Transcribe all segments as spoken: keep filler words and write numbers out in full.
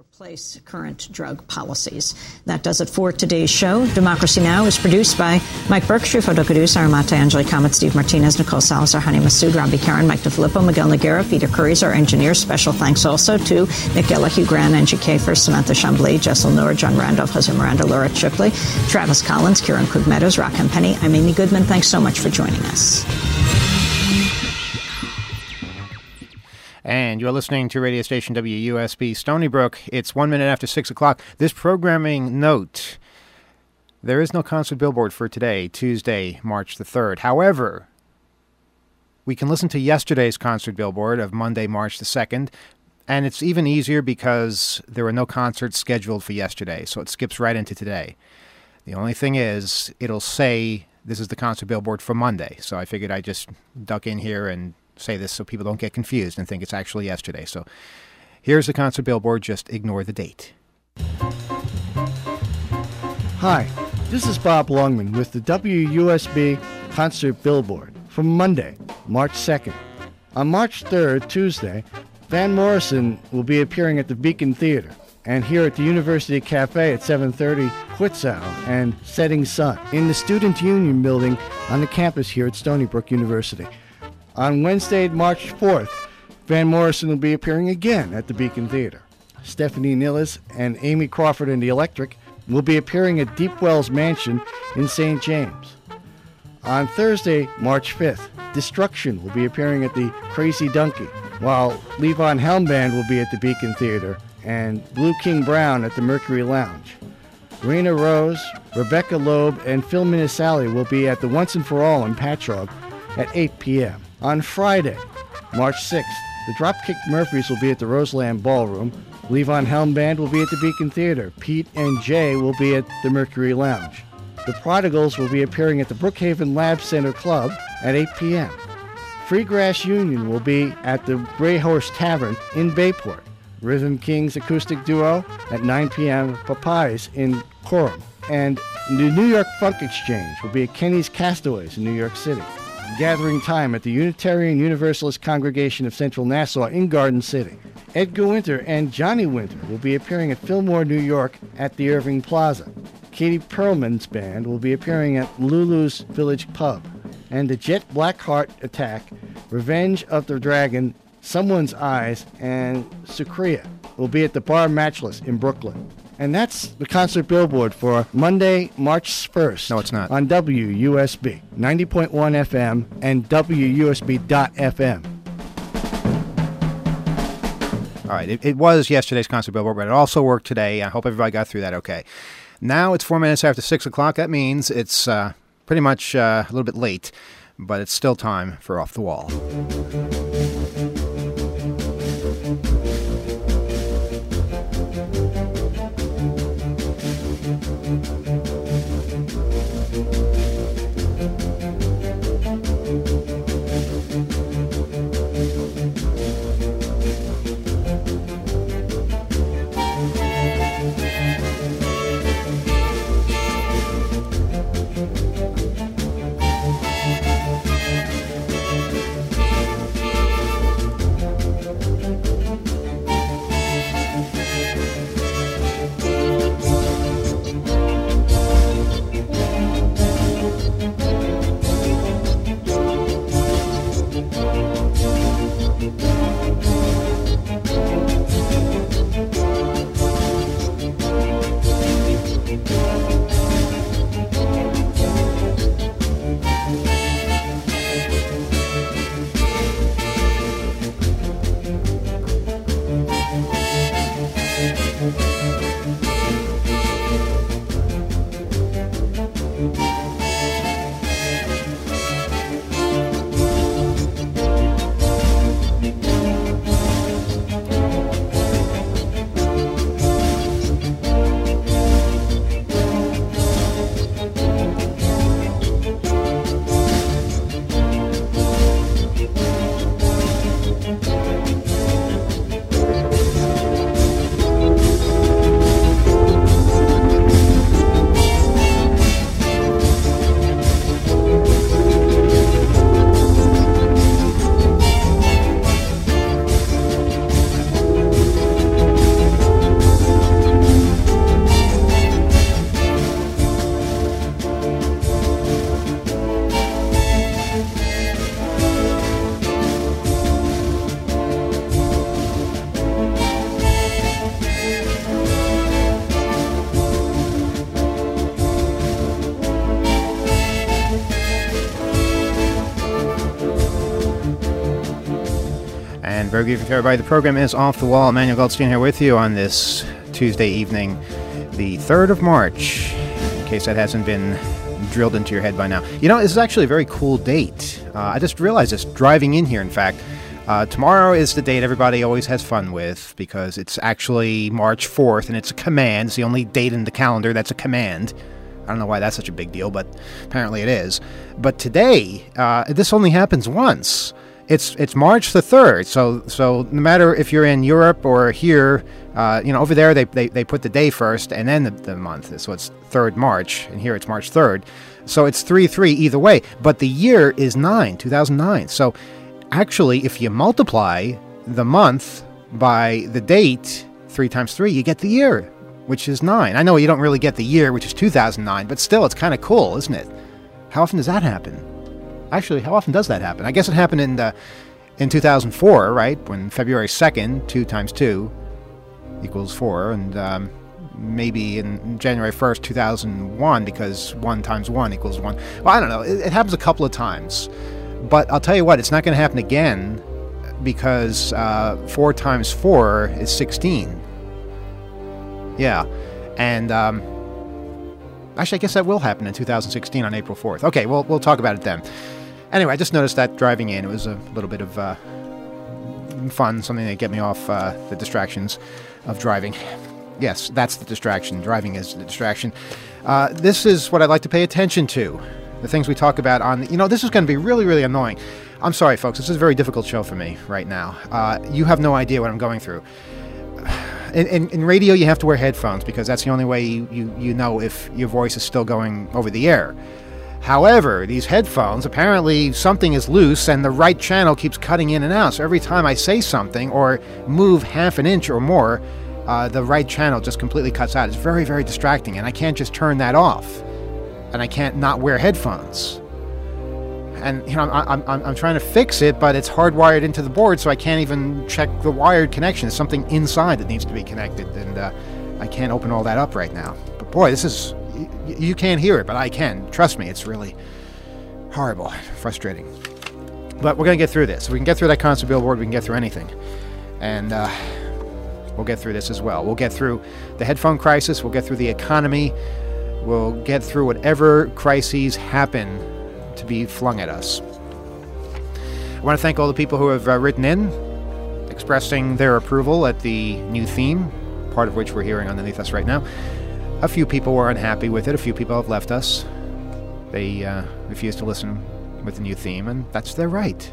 replace current drug policies. That does it for today's show. Democracy Now! Is produced by Mike Burke, Shrifo Dokadus, Aramata, Angeli Kamet, Steve Martinez, Nicole Salazar, Hani Masood, Robbie Karen, Mike DeFilippo, Miguel Noguera, Peter Curry is our engineer. Special thanks also to Nick Gella, Hugh Grant, Angie Kafer, Samantha Chambly, Jessel Noor, John Randolph, Jose Miranda, Laura Shipley, Travis Collins, Kieran Krug Meadows, Rockham Penny. I'm Amy Goodman. Thanks so much for joining us. And you're listening to radio station W U S B Stony Brook. It's one minute after six o'clock. This programming note, there is no concert billboard for today, Tuesday, March the third. However, we can listen to yesterday's concert billboard of Monday, March the second. And it's even easier because there were no concerts scheduled for yesterday, so it skips right into today. The only thing is, it'll say this is the concert billboard for Monday. So I figured I'd just duck in here and say this so people don't get confused and think it's actually yesterday. So here's the concert billboard. Just ignore the date. Hi, this is Bob Longman with the W U S B concert billboard for Monday, March second. On March third, Tuesday, Van Morrison will be appearing at the Beacon Theater, and here at the University Cafe at seven thirty, Quetzal and Setting Sun in the Student Union building on the campus here at Stony Brook University. On Wednesday, March fourth, Van Morrison will be appearing again at the Beacon Theater. Stephanie Nilles and Amy Crawford and the Electric will be appearing at Deep Wells Mansion in Saint James. On Thursday, March fifth, Destruction will be appearing at the Crazy Donkey, while Levon Helm Band will be at the Beacon Theater and Blue King Brown at the Mercury Lounge. Raina Rose, Rebecca Loeb, and Phil Minisali will be at the Once and For All in Patchogue at eight p.m. On Friday, March sixth, the Dropkick Murphys will be at the Roseland Ballroom. Levon Helm Band will be at the Beacon Theater. Pete and Jay will be at the Mercury Lounge. The Prodigals will be appearing at the Brookhaven Lab Center Club at eight p.m. Freegrass Union will be at the Grey Horse Tavern in Bayport. Rhythm Kings Acoustic Duo at nine p.m. Popeyes in Coram. And the New York Funk Exchange will be at Kenny's Castaways in New York City. Gathering time at the Unitarian Universalist Congregation of Central Nassau in Garden City. Edgar Winter and Johnny Winter will be appearing at Fillmore, New York at the Irving Plaza. Katie Perlman's band will be appearing at Lulu's Village Pub. And the Jet Blackheart Attack, Revenge of the Dragon, Someone's Eyes, and Sucria will be at the Bar Matchless in Brooklyn. And that's the concert billboard for Monday, March first. No, it's not. On W U S B, ninety point one F M and W U S B dot F M. All right, it, it was yesterday's concert billboard, but it also worked today. I hope everybody got through that okay. Now it's four minutes after six o'clock. That means it's uh, pretty much uh, a little bit late, but it's still time for Off the Wall. Very good evening to everybody. The program is Off the Wall. Emmanuel Goldstein here with you on this Tuesday evening, the third of March, in case that hasn't been drilled into your head by now. You know, this is actually a very cool date. Uh, I just realized this driving in here, in fact. Uh, tomorrow is the date everybody always has fun with because it's actually March fourth, and it's a command. It's the only date in the calendar that's a command. I don't know why that's such a big deal, but apparently it is. But today, uh, this only happens once. It's it's March the third, so so no matter if you're in Europe or here, uh, you know, over there they, they, they put the day first and then the, the month. So it's third March, and here it's March third. So it's three three either way, but the year is nine, two thousand nine. So actually, if you multiply the month by the date, three times three, you get the year, which is nine. I know you don't really get the year, which is two thousand nine, but still, it's kind of cool, isn't it? How often does that happen? Actually, how often does that happen? I guess it happened in the, in two thousand four, right? When February second, two times two equals four, and um, maybe in January first, two thousand one, because one times one equals one. Well, I don't know. It, it happens a couple of times. But I'll tell you what, it's not going to happen again because uh, four times four is sixteen. Yeah. And um, actually, I guess that will happen in two thousand sixteen on April fourth. Okay, well, we'll talk about it then. Anyway, I just noticed that driving in, it was a little bit of uh, fun, something to get me off uh, the distractions of driving. Yes, that's the distraction. Driving is the distraction. Uh, this is what I'd like to pay attention to. The things we talk about on, the, you know, this is going to be really, really annoying. I'm sorry, folks. This is a very difficult show for me right now. Uh, you have no idea what I'm going through. In, in, in radio, you have to wear headphones because that's the only way you, you, you know if your voice is still going over the air. However, these headphones, apparently something is loose and the right channel keeps cutting in and out. So every time I say something or move half an inch or more, uh, the right channel just completely cuts out. It's very, very distracting, and I can't just turn that off. And I can't not wear headphones. And, you know, I'm, I'm, I'm trying to fix it, but it's hardwired into the board, so I can't even check the wired connection. There's something inside that needs to be connected, and uh, I can't open all that up right now. But boy, this is, you, you can't hear it, but I can. Trust me, it's really horrible, frustrating. But we're going to get through this. If we can get through that constant billboard, we can get through anything. And uh, we'll get through this as well. We'll get through the headphone crisis. We'll get through the economy. We'll get through whatever crises happen to be flung at us. I want to thank all the people who have uh, written in, expressing their approval at the new theme, part of which we're hearing underneath us right now. A few people were unhappy with it. A few people have left us. They uh, refused to listen with the new theme, and that's their right.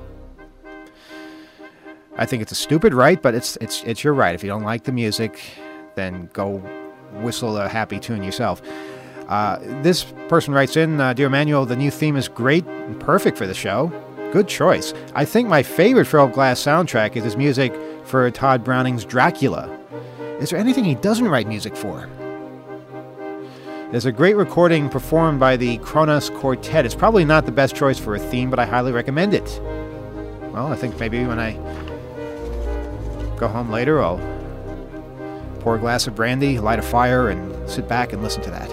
I think it's a stupid right, but it's it's it's your right. If you don't like the music, then go whistle a happy tune yourself. Uh, this person writes in, uh, Dear Emmanuel, the new theme is great and perfect for the show. Good choice. I think my favorite Philip Glass soundtrack is his music for Todd Browning's Dracula. Is there anything he doesn't write music for? There's a great recording performed by the Kronos Quartet. It's probably not the best choice for a theme, but I highly recommend it. Well, I think maybe when I go home later, I'll pour a glass of brandy, light a fire, and sit back and listen to that.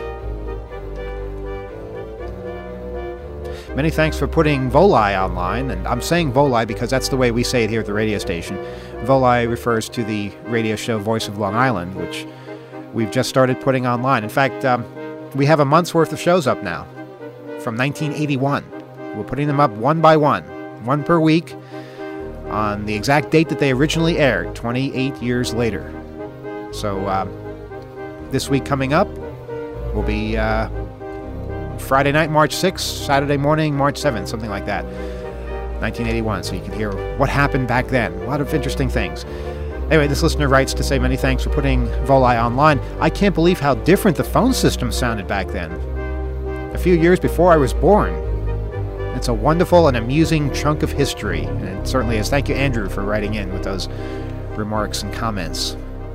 Many thanks for putting Volai online, and I'm saying Volai because that's the way we say it here at the radio station. Volai refers to the radio show Voice of Long Island, which we've just started putting online. In fact, um, we have a month's worth of shows up now, from nineteen eighty-one. We're putting them up one by one, one per week, on the exact date that they originally aired, twenty-eight years later. So uh, this week coming up will be Uh, Friday night, March sixth, Saturday morning, March seventh, something like that. nineteen eighty-one, so you can hear what happened back then. A lot of interesting things. Anyway, this listener writes to say many thanks for putting Volai online. I can't believe how different the phone system sounded back then. A few years before I was born. It's a wonderful and amusing chunk of history, and it certainly is. Thank you, Andrew, for writing in with those remarks and comments.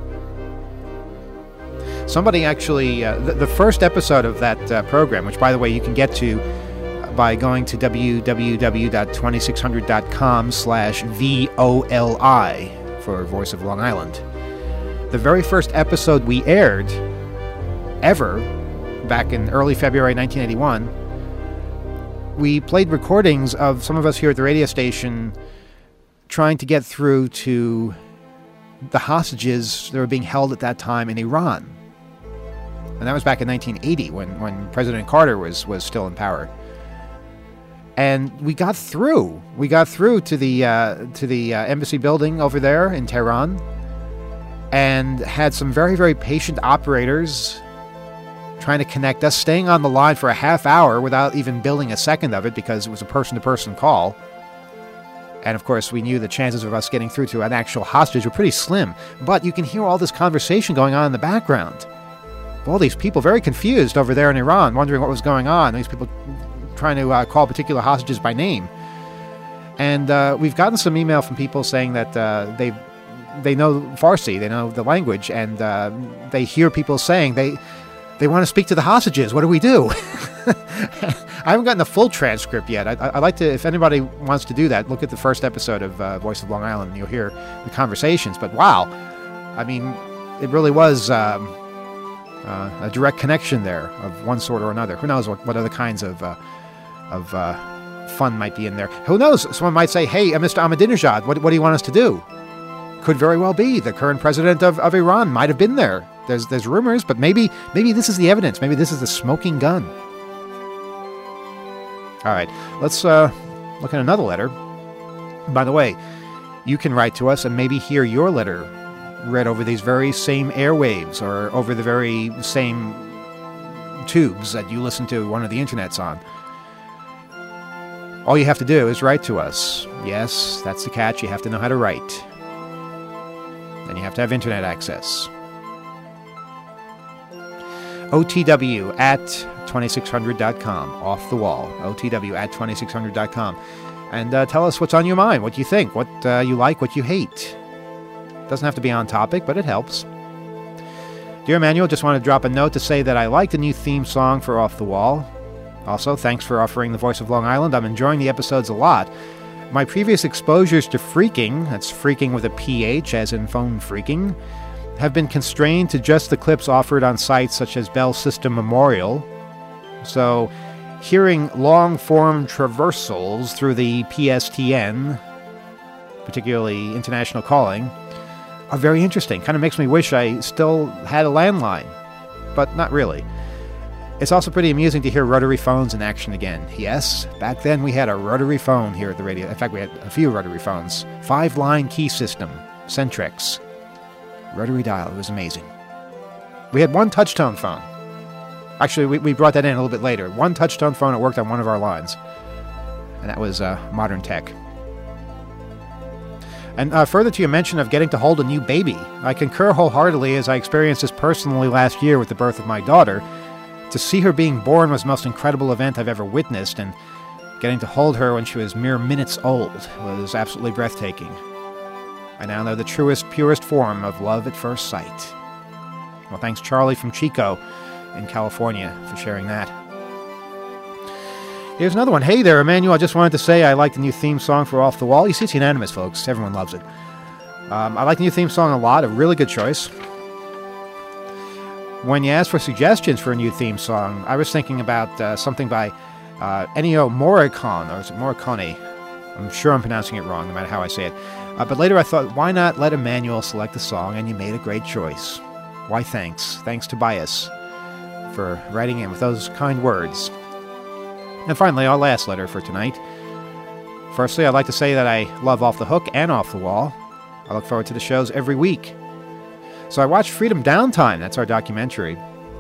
Somebody actually, uh, the, the first episode of that uh, program, which, by the way, you can get to by going to w w w dot two six hundred dot com slash V O L I for Voice of Long Island. The very first episode we aired ever, back in early February nineteen eighty-one, we played recordings of some of us here at the radio station trying to get through to the hostages that were being held at that time in Iran. And that was back in nineteen eighty when, when President Carter was, was still in power. And we got through. We got through to the uh, to the uh, embassy building over there in Tehran, and had some very, very patient operators trying to connect us, staying on the line for a half hour without even billing a second of it because it was a person-to-person call. And, of course, we knew the chances of us getting through to an actual hostage were pretty slim. But you can hear all this conversation going on in the background. All these people very confused over there in Iran, wondering what was going on. These people trying to uh, call particular hostages by name. And uh, we've gotten some email from people saying that uh, they they know Farsi, they know the language, and uh, they hear people saying they they want to speak to the hostages. What do we do? I haven't gotten the full transcript yet. I, I'd like to, if anybody wants to do that, look at the first episode of uh, Voice of Long Island, and you'll hear the conversations. But wow, I mean, it really was um, uh, a direct connection there of one sort or another. Who knows what, what other kinds of uh, of uh, fun might be in there? Who knows? Someone might say, "Hey, uh, Mister Ahmadinejad, what, what do you want us to do?" Could very well be the current president of, of Iran might have been there. There's there's rumors, but maybe maybe this is the evidence. Maybe this is the smoking gun. All right, let's uh, look at another letter. By the way, you can write to us and maybe hear your letter read over these very same airwaves or over the very same tubes that you listen to one of the internets on. All you have to do is write to us. Yes, that's the catch. You have to know how to write. And you have to have internet access. O T W at twenty-six hundred dot com, off the wall. O T W at twenty-six hundred dot com. And uh, tell us what's on your mind, what you think, what uh, you like, what you hate. Doesn't have to be on topic, but it helps. Dear Emmanuel, just want to drop a note to say that I like the new theme song for Off the Wall. Also, thanks for offering the Voice of Long Island. I'm enjoying the episodes a lot. My previous exposures to phreaking, that's phreaking with a P H as in phone phreaking, have been constrained to just the clips offered on sites such as Bell System Memorial. So, hearing long-form traversals through the P S T N, particularly international calling, are very interesting. Kind of makes me wish I still had a landline, but not really. It's also pretty amusing to hear rotary phones in action again. Yes, back then we had a rotary phone here at the radio. In fact, we had a few rotary phones. Five-line key system, Centrex. Rotary dial, it was amazing. We had one touch-tone phone. Actually, we, we brought that in a little bit later. One touch-tone phone that worked on one of our lines. And that was uh, modern tech. And uh, further to your mention of getting to hold a new baby, I concur wholeheartedly as I experienced this personally last year with the birth of my daughter. To see her being born was the most incredible event I've ever witnessed, and getting to hold her when she was mere minutes old was absolutely breathtaking. I now know the truest, purest form of love at first sight. Well, thanks Charlie from Chico in California for sharing that. Here's another one. Hey there, Emmanuel. I just wanted to say I like the new theme song for Off the Wall. You see, it's unanimous, folks. Everyone loves it. Um, I like the new theme song a lot. A really good choice. When you asked for suggestions for a new theme song, I was thinking about uh, something by uh, Ennio Morricone, or is it Morricone? I'm sure I'm pronouncing it wrong, no matter how I say it. Uh, but later I thought, why not let Emmanuel select the song, and you made a great choice. Why, thanks. Thanks, Tobias, for writing in with those kind words. And finally, our last letter for tonight. Firstly, I'd like to say that I love Off the Hook and Off the Wall. I look forward to the shows every week. So I watched Freedom Downtime, that's our documentary.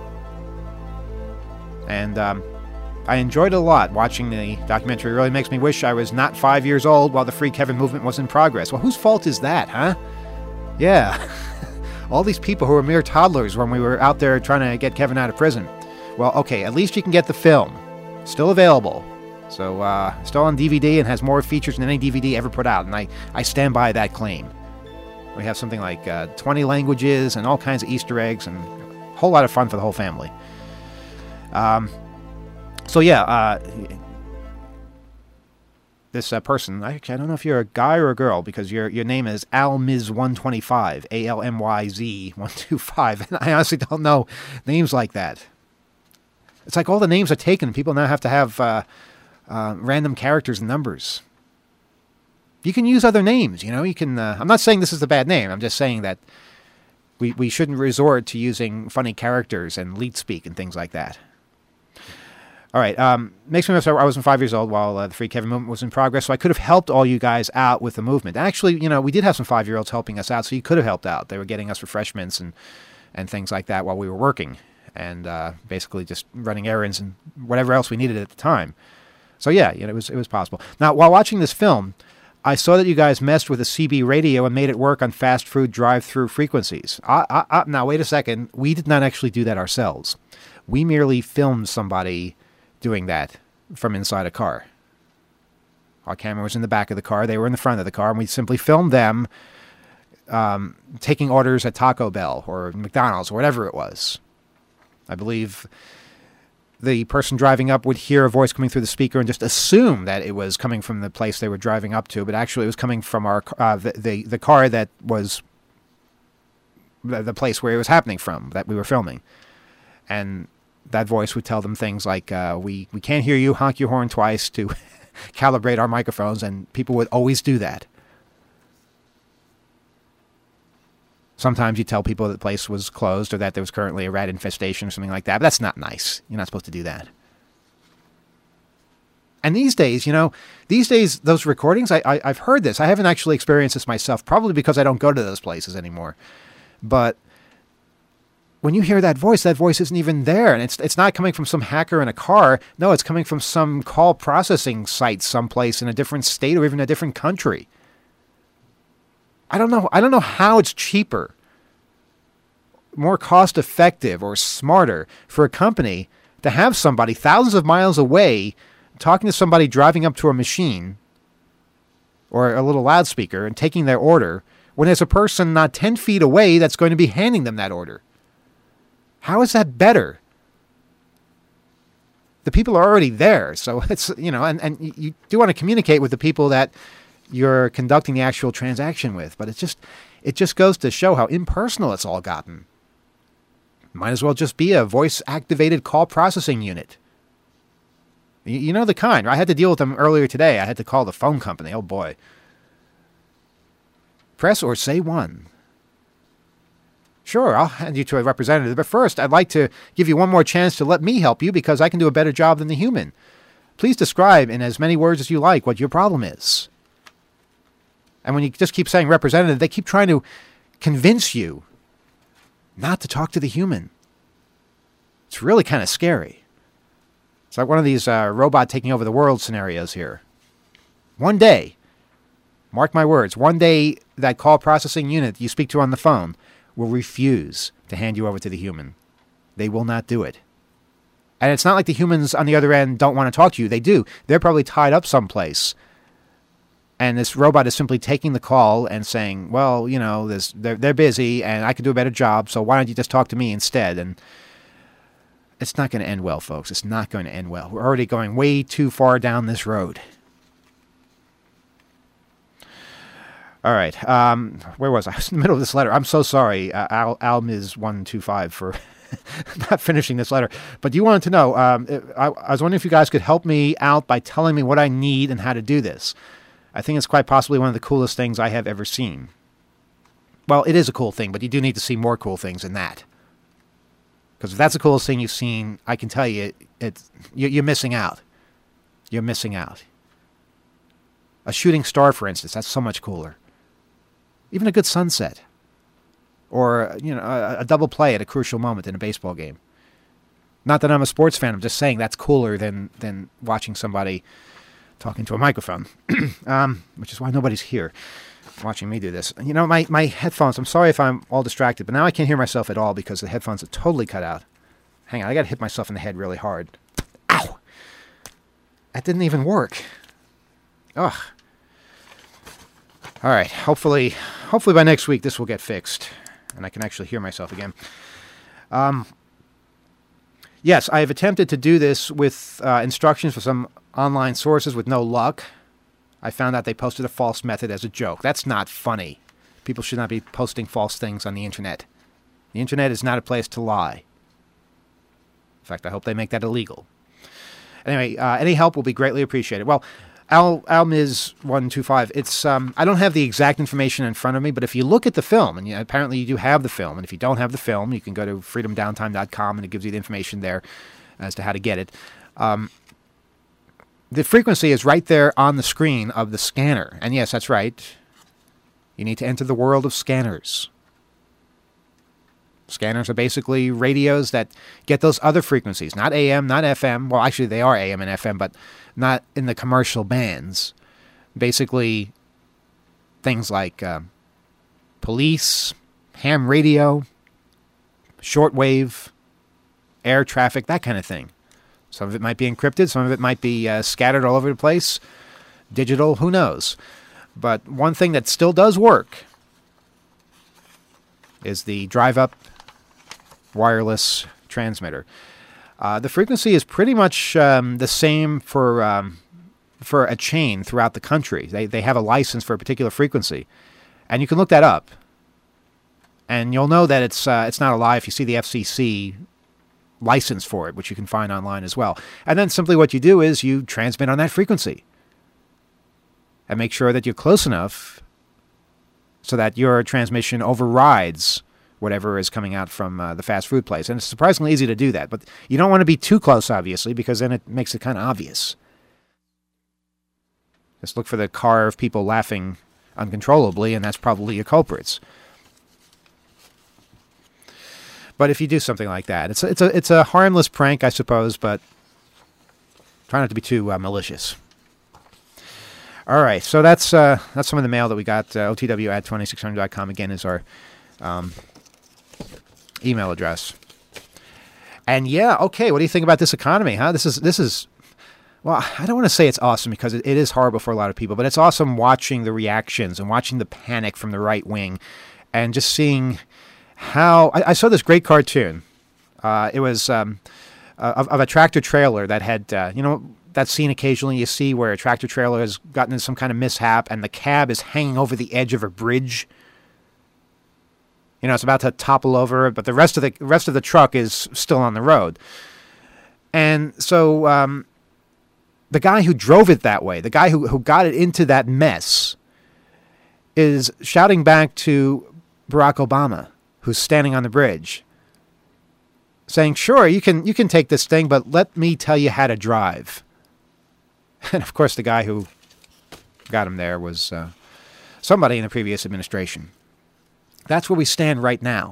And um, I enjoyed it a lot. Watching the documentary really makes me wish I was not five years old while the Free Kevin movement was in progress. Well, whose fault is that, huh? Yeah. All these people who were mere toddlers when we were out there trying to get Kevin out of prison. Well, okay, at least you can get the film. Still available. So, uh, still on D V D and has more features than any D V D ever put out. And I, I stand by that claim. We have something like uh, twenty languages and all kinds of Easter eggs and a whole lot of fun for the whole family. Um, so yeah, uh, this uh, person, I, I don't know if you're a guy or a girl because your your name is Almiz one twenty-five, A L M Y Z one twenty-five, and I honestly don't know names like that. It's like all the names are taken. People now have to have uh, uh, random characters and numbers. You can use other names, you know. You can. Uh, I'm not saying this is a bad name. I'm just saying that we we shouldn't resort to using funny characters and leet speak and things like that. All right. Um, makes me remember I wasn't five years old while uh, the Free Kevin movement was in progress, so I could have helped all you guys out with the movement. Actually, you know, we did have some five-year-olds helping us out, so you could have helped out. They were getting us refreshments and and things like that while we were working, and uh, basically just running errands and whatever else we needed at the time. So yeah, you know, it was it was possible. Now, while watching this film, I saw that you guys messed with a C B radio and made it work on fast food drive-through frequencies. I, I, I, now, wait a second. We did not actually do that ourselves. We merely filmed somebody doing that from inside a car. Our camera was in the back of the car. They were in the front of the car, and we simply filmed them um, taking orders at Taco Bell or McDonald's or whatever it was. I believe the person driving up would hear a voice coming through the speaker and just assume that it was coming from the place they were driving up to, but actually it was coming from our uh, the, the the car that was the, the place where it was happening from, that we were filming. And that voice would tell them things like, uh, we, we can't hear you, honk your horn twice to calibrate our microphones, and people would always do that. Sometimes you tell people that the place was closed or that there was currently a rat infestation or something like that, but that's not nice. You're not supposed to do that. And these days, you know, these days, those recordings, I, I, I've heard this. I haven't actually experienced this myself, probably because I don't go to those places anymore. But when you hear that voice, that voice isn't even there. And it's it's not coming from some hacker in a car. No, it's coming from some call processing site someplace in a different state or even a different country. I don't know. I don't know how it's cheaper, more cost effective or smarter for a company to have somebody thousands of miles away talking to somebody driving up to a machine or a little loudspeaker and taking their order when there's a person not ten feet away that's going to be handing them that order. How is that better? The people are already there. So it's, you know, and, and you do want to communicate with the people that you're conducting the actual transaction with, but it's just, it just goes to show how impersonal it's all gotten. Might as well just be a voice-activated call processing unit. You, you know the kind. I had to deal with them earlier today. I had to call the phone company. Oh boy. Press or say one. Sure, I'll hand you to a representative, but first I'd like to give you one more chance to let me help you because I can do a better job than the human. Please describe in as many words as you like what your problem is. And when you just keep saying representative, they keep trying to convince you not to talk to the human. It's really kind of scary. It's like one of these uh, robot taking over the world scenarios here. One day, mark my words, one day that call processing unit you speak to on the phone will refuse to hand you over to the human. They will not do it. And it's not like the humans on the other end don't want to talk to you. They do. They're probably tied up someplace. And this robot is simply taking the call and saying, well, you know, this, they're, they're busy and I can do a better job, so why don't you just talk to me instead? And it's not going to end well, folks. It's not going to end well. We're already going way too far down this road. All right. Um, where was I? I was in the middle of this letter. I'm so sorry, uh, Al, Almiz one two five, for not finishing this letter. But you wanted to know, um, I, I was wondering if you guys could help me out by telling me what I need and how to do this. I think it's quite possibly one of the coolest things I have ever seen. Well, it is a cool thing, but you do need to see more cool things than that. Because if that's the coolest thing you've seen, I can tell you, it, it's, you're missing out. You're missing out. A shooting star, for instance, that's so much cooler. Even a good sunset. Or, you know, a, a double play at a crucial moment in a baseball game. Not that I'm a sports fan, I'm just saying that's cooler than, than watching somebody talking to a microphone. um, which is why nobody's here watching me do this. You know, my, my headphones, I'm sorry if I'm all distracted, but now I can't hear myself at all because the headphones are totally cut out. Hang on, I gotta hit myself in the head really hard. Ow! That didn't even work. Ugh. All right, hopefully, hopefully by next week this will get fixed and I can actually hear myself again. Um, yes, I have attempted to do this with uh, instructions for some online sources with no luck. I found out they posted a false method as a joke. That's not funny. People should not be posting false things on the internet. The internet is not a place to lie. In fact, I hope they make that illegal. Anyway, uh, any help will be greatly appreciated. Well, Al Almiz one two five. It's um, I don't have the exact information in front of me, but if you look at the film, and you, apparently you do have the film, and if you don't have the film, you can go to freedom downtime dot com, and it gives you the information there as to how to get it. Um, the frequency is right there on the screen of the scanner, and yes, that's right. You need to enter the world of scanners. Scanners are basically radios that get those other frequencies, not A M, not F M. Well, actually, they are A M and F M, but not in the commercial bands. Basically, things like uh, police, ham radio, shortwave, air traffic, that kind of thing. Some of it might be encrypted, some of it might be uh, scattered all over the place, digital, who knows. But one thing that still does work is the drive-up wireless transmitter. Uh, the frequency is pretty much um, the same for um, for a chain throughout the country. They they have a license for a particular frequency, and you can look that up, and you'll know that it's uh, it's not a lie if you see the F C C license for it, which you can find online as well. And then simply what you do is you transmit on that frequency, and make sure that you're close enough so that your transmission overrides whatever is coming out from uh, the fast food place. And it's surprisingly easy to do that. But you don't want to be too close, obviously, because then it makes it kind of obvious. Just look for the car of people laughing uncontrollably, and that's probably your culprits. But if you do something like that, it's a, it's a, it's a harmless prank, I suppose, but try not to be too uh, malicious. All right, so that's uh, that's some of the mail that we got. Uh, O T W at twenty-six hundred dot com, again, is our um, email address. And yeah, okay, what do you think about this economy, huh? This is, this is well, I don't want to say it's awesome because it, it is horrible for a lot of people, but it's awesome watching the reactions and watching the panic from the right wing and just seeing how... I, I saw this great cartoon. Uh, it was um, of, of a tractor trailer that had, uh, you know... that scene occasionally you see where a tractor trailer has gotten into some kind of mishap and the cab is hanging over the edge of a bridge. You know, it's about to topple over, but the rest of the rest of the truck is still on the road. And so um, the guy who drove it that way, the guy who, who got it into that mess, is shouting back to Barack Obama, who's standing on the bridge, saying, "Sure, you can you can take this thing, but let me tell you how to drive." And, of course, the guy who got him there was uh, somebody in the previous administration. That's where we stand right now.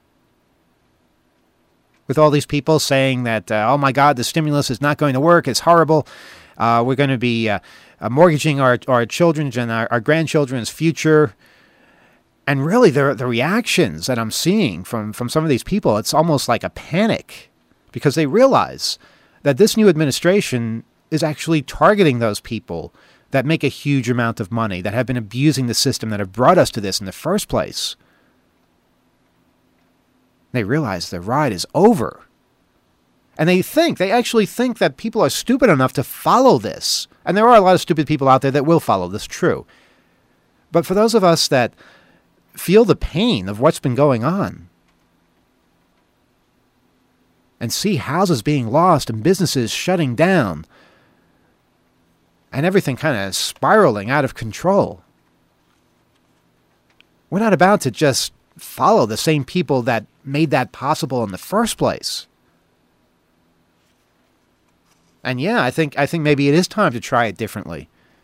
With all these people saying that, uh, oh, my God, the stimulus is not going to work. It's horrible. Uh, we're going to be uh, uh, mortgaging our, our children's and our, our grandchildren's future. And really, the, the reactions that I'm seeing from, from some of these people, it's almost like a panic because they realize that this new administration is actually targeting those people that make a huge amount of money, that have been abusing the system, that have brought us to this in the first place. They realize the ride is over. And they think, they actually think that people are stupid enough to follow this. And there are a lot of stupid people out there that will follow this, true. But for those of us that feel the pain of what's been going on, and see houses being lost and businesses shutting down, and everything kind of spiraling out of control, we're not about to just follow the same people that made that possible in the first place. And yeah, I think I think maybe it is time to try it differently.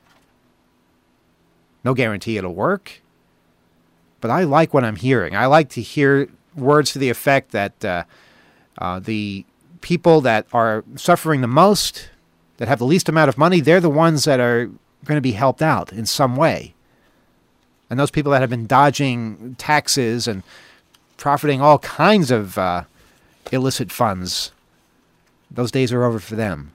No guarantee it'll work, but I like what I'm hearing. I like to hear words to the effect that uh, uh, the people that are suffering the most, that have the least amount of money, they're the ones that are going to be helped out in some way. And those people that have been dodging taxes and profiting all kinds of uh, illicit funds, those days are over for them.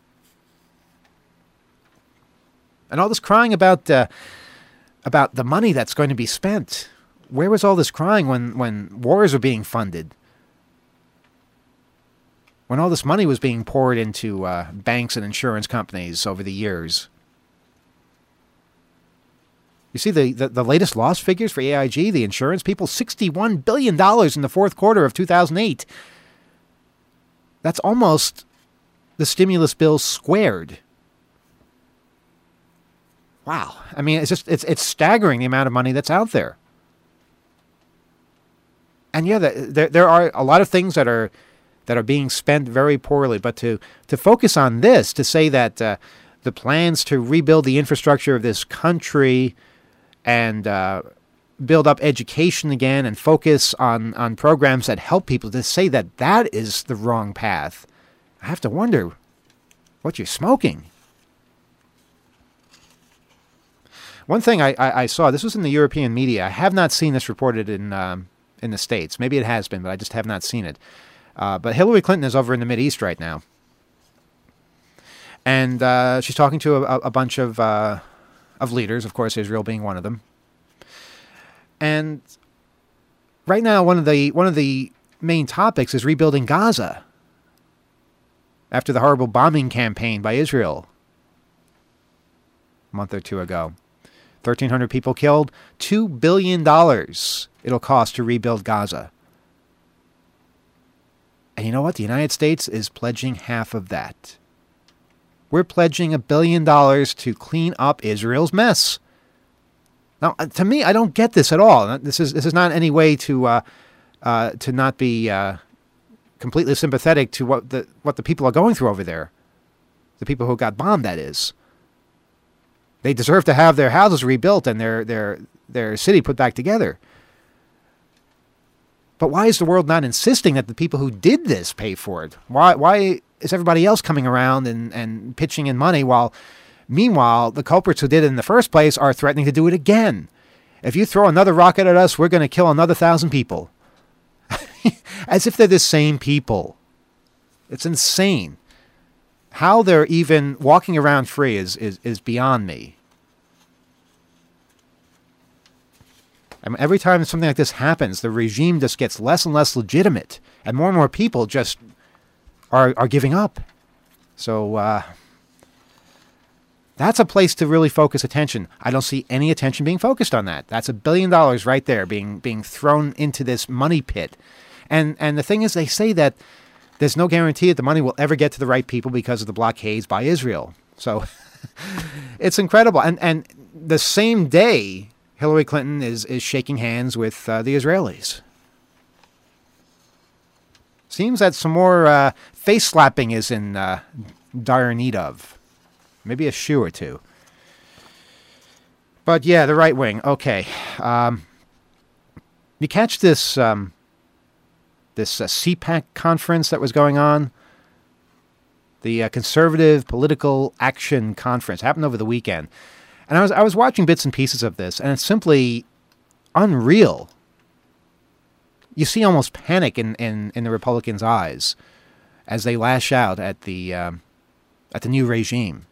And all this crying about uh, about the money that's going to be spent. Where was all this crying when, when wars were being funded? When all this money was being poured into uh, banks and insurance companies over the years. You see the, the, the latest loss figures for A I G, the insurance people, sixty-one billion dollars in the fourth quarter of two thousand eight. That's almost the stimulus bill squared. Wow. I mean, it's just it's it's staggering the amount of money that's out there. And yeah, there there are a lot of things that are that are being spent very poorly. But to to focus on this, to say that uh, the plans to rebuild the infrastructure of this country and uh, build up education again and focus on on programs that help people, to say that that is the wrong path, I have to wonder what you're smoking. One thing I, I, I saw, this was in the European media. I have not seen this reported in um, in the States. Maybe it has been, but I just have not seen it. Uh, but Hillary Clinton is over in the Mideast right now. And uh, she's talking to a, a bunch of uh, of leaders, of course, Israel being one of them. And right now, one of the one of the main topics is rebuilding Gaza after the horrible bombing campaign by Israel a month or two ago. thirteen hundred people killed, two billion dollars it'll cost to rebuild Gaza. And you know what? The United States is pledging half of that. We're pledging a billion dollars to clean up Israel's mess. Now, to me, I don't get this at all. This is this is not any way to uh, uh, to not be uh, completely sympathetic to what the what the people are going through over there. The people who got bombed, that is. They deserve to have their houses rebuilt and their their their city put back together. But why is the world not insisting that the people who did this pay for it? Why why is everybody else coming around and, and pitching in money while, meanwhile, the culprits who did it in the first place are threatening to do it again? If you throw another rocket at us, we're going to kill another thousand people. As if they're the same people. It's insane. How they're even walking around free is, is, is beyond me. I mean, every time something like this happens, the regime just gets less and less legitimate, and more and more people just are are giving up. So uh, that's a place to really focus attention. I don't see any attention being focused on that. That's a billion dollars right there being being thrown into this money pit. And and the thing is, they say that there's no guarantee that the money will ever get to the right people because of the blockades by Israel. So it's incredible. And and the same day, Hillary Clinton is, is shaking hands with uh, the Israelis. Seems that some more uh, face slapping is in uh, dire need of. Maybe a shoe or two. But yeah, the right wing. Okay. Um, you catch this um, this uh, C PAC conference that was going on? The uh, Conservative Political Action Conference. Happened over the weekend. And I was I was watching bits and pieces of this, and it's simply unreal. You see almost panic in, in, in the Republicans' eyes as they lash out at the um, at the new regime.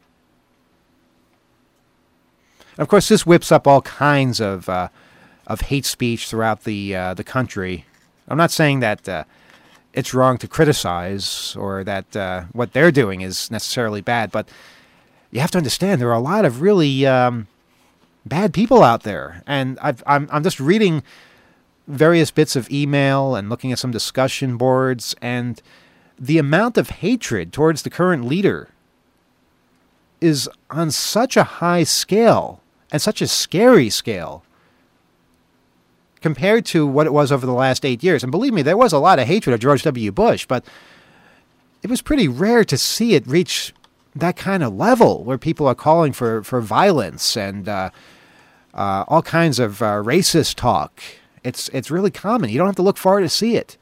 And of course, this whips up all kinds of uh, of hate speech throughout the uh, the country. I'm not saying that uh, it's wrong to criticize or that uh, what they're doing is necessarily bad, but you have to understand there are a lot of really um, bad people out there, and I've, I'm I'm just reading various bits of email and looking at some discussion boards, and the amount of hatred towards the current leader is on such a high scale and such a scary scale compared to what it was over the last eight years. And believe me, there was a lot of hatred of George W. Bush, but it was pretty rare to see it reach that kind of level where people are calling for, for violence and uh, uh, all kinds of uh, racist talk. It's it's really common. You don't have to look far to see it.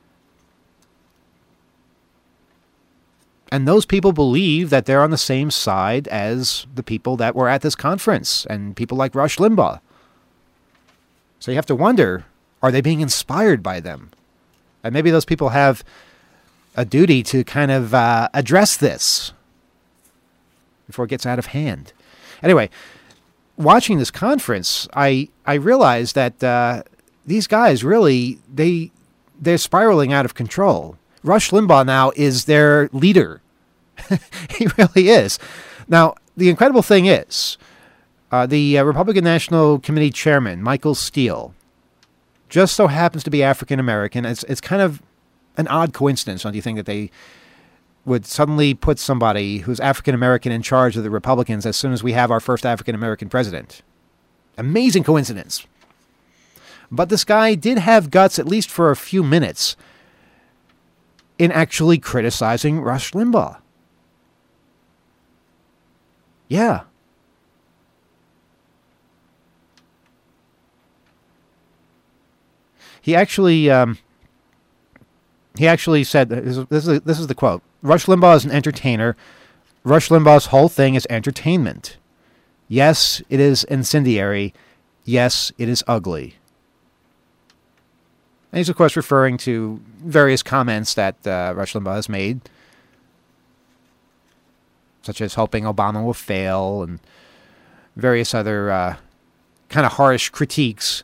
And those people believe that they're on the same side as the people that were at this conference and people like Rush Limbaugh. So you have to wonder, are they being inspired by them? And maybe those people have a duty to kind of uh, address this before it gets out of hand. Anyway, watching this conference, I I realized that uh, these guys really, they, they're spiraling out of control. Rush Limbaugh now is their leader. He really is. Now, the incredible thing is, uh, the uh, Republican National Committee chairman, Michael Steele, just so happens to be African-American. It's, it's kind of an odd coincidence, don't you think, that they would suddenly put somebody who's African-American in charge of the Republicans as soon as we have our first African-American president. Amazing coincidence. But this guy did have guts, at least for a few minutes, in actually criticizing Rush Limbaugh. Yeah. He actually, um, he actually said, this is, this is, this is the quote, Rush Limbaugh is an entertainer. Rush Limbaugh's whole thing is entertainment. Yes, it is incendiary. Yes, it is ugly. And he's, of course, referring to various comments that uh, Rush Limbaugh has made, such as hoping Obama will fail and various other uh, kind of harsh critiques.